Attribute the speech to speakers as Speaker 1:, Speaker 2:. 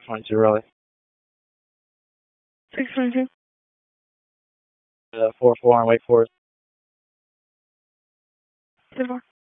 Speaker 1: 622 Raleigh.
Speaker 2: 622.
Speaker 1: 44 on Wake Forest.
Speaker 2: 10-4.